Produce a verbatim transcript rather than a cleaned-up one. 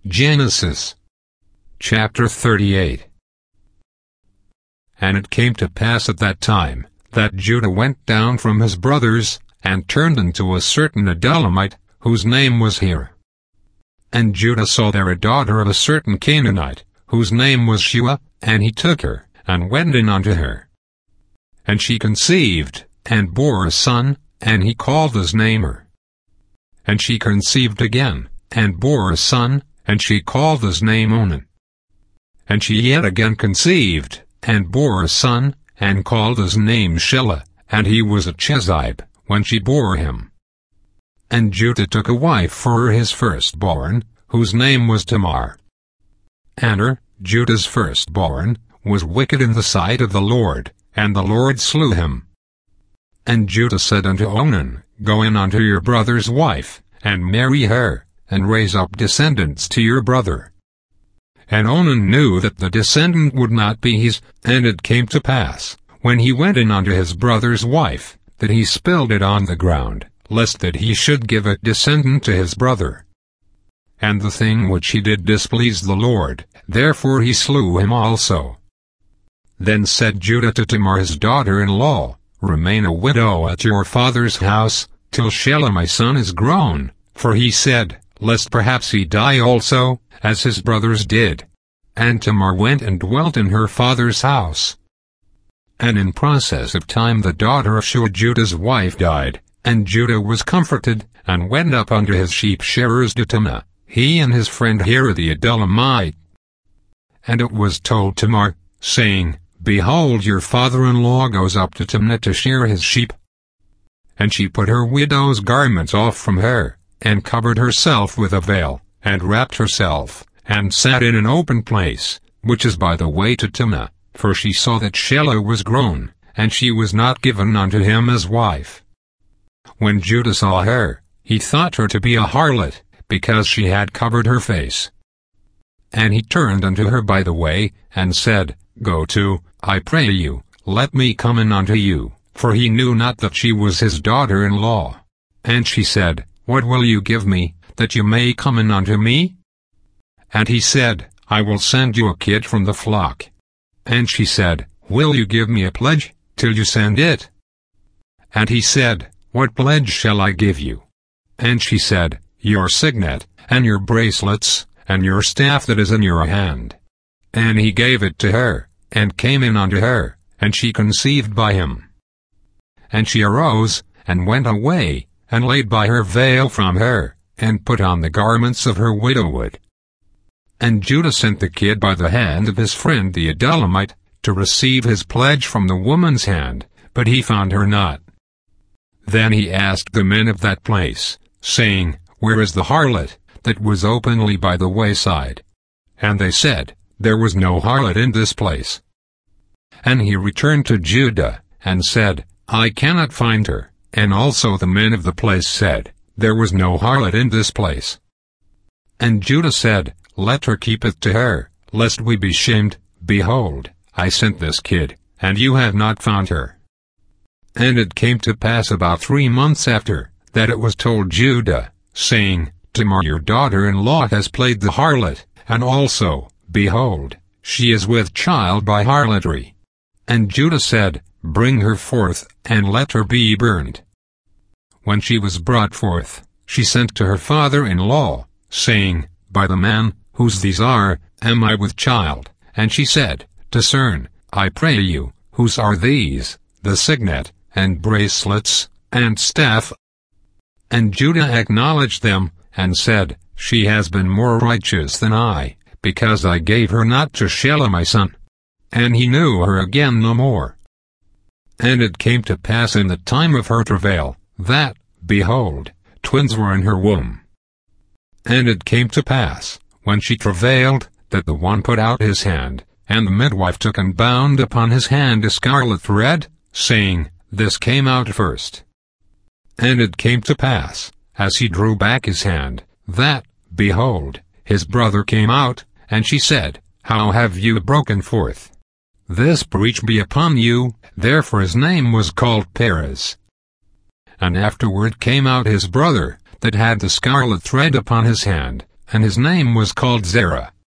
Genesis chapter thirty-eight. And it came to pass at that time, that Judah went down from his brothers, and turned unto a certain Adullamite, whose name was Hira. And Judah saw there a daughter of a certain Canaanite, whose name was Shua, and he took her, and went in unto her. And she conceived, and bore a son, and he called his name Er. And she conceived again, and bore a son, and she called his name Onan. And she yet again conceived, and bore a son, and called his name Shelah, and he was a Chezib, when she bore him. And Judah took a wife for his firstborn, whose name was Tamar. And Er, Judah's firstborn, was wicked in the sight of the Lord, and the Lord slew him. And Judah said unto Onan, Go in unto your brother's wife, and marry her, and raise up descendants to your brother. And Onan knew that the descendant would not be his, and it came to pass, when he went in unto his brother's wife, that he spilled it on the ground, lest that he should give a descendant to his brother. And the thing which he did displeased the Lord, therefore he slew him also. Then said Judah to Tamar his daughter-in-law, Remain a widow at your father's house, till Shelah my son is grown, for he said, Lest perhaps he die also, as his brothers did. And Tamar went and dwelt in her father's house. And in process of time the daughter of Shua Judah's wife died, and Judah was comforted, and went up unto his sheep-shearers to Timnah, he and his friend Hira the Adullamite. And it was told Tamar, saying, Behold, your father-in-law goes up to Timnah to shear his sheep. And she put her widow's garments off from her, and covered herself with a veil, and wrapped herself, and sat in an open place, which is by the way to Timnah, for she saw that Shelah was grown, and she was not given unto him as wife. When Judah saw her, he thought her to be a harlot, because she had covered her face. And he turned unto her by the way, and said, Go to, I pray you, let me come in unto you, for he knew not that she was his daughter-in-law. And she said, What will you give me, that you may come in unto me? And he said, I will send you a kid from the flock. And she said, Will you give me a pledge, till you send it? And he said, What pledge shall I give you? And she said, Your signet, and your bracelets, and your staff that is in your hand. And he gave it to her, and came in unto her, and she conceived by him. And she arose, and went away, and laid by her veil from her, and put on the garments of her widowhood. And Judah sent the kid by the hand of his friend the Adullamite, to receive his pledge from the woman's hand, but he found her not. Then he asked the men of that place, saying, Where is the harlot, that was openly by the wayside? And they said, There was no harlot in this place. And he returned to Judah, and said, I cannot find her. And also the men of the place said, There was no harlot in this place. And Judah said, Let her keep it to her, lest we be shamed. Behold, I sent this kid, and you have not found her. And it came to pass about three months after, that it was told Judah, saying, Tamar your daughter-in-law has played the harlot, and also, behold, she is with child by harlotry. And Judah said, Bring her forth, and let her be burned. When she was brought forth, she sent to her father-in-law, saying, By the man, whose these are, am I with child? And she said, Discern, I pray you, whose are these, the signet, and bracelets, and staff? And Judah acknowledged them, and said, She has been more righteous than I, because I gave her not to Shelah my son. And he knew her again no more. And it came to pass in the time of her travail, that, behold, twins were in her womb. And it came to pass, when she travailed, that the one put out his hand, and the midwife took and bound upon his hand a scarlet thread, saying, This came out first. And it came to pass, as he drew back his hand, that, behold, his brother came out, and she said, How have you broken forth? This breach be upon you. Therefore his name was called Perez. And afterward came out his brother, that had the scarlet thread upon his hand, and his name was called Zerah.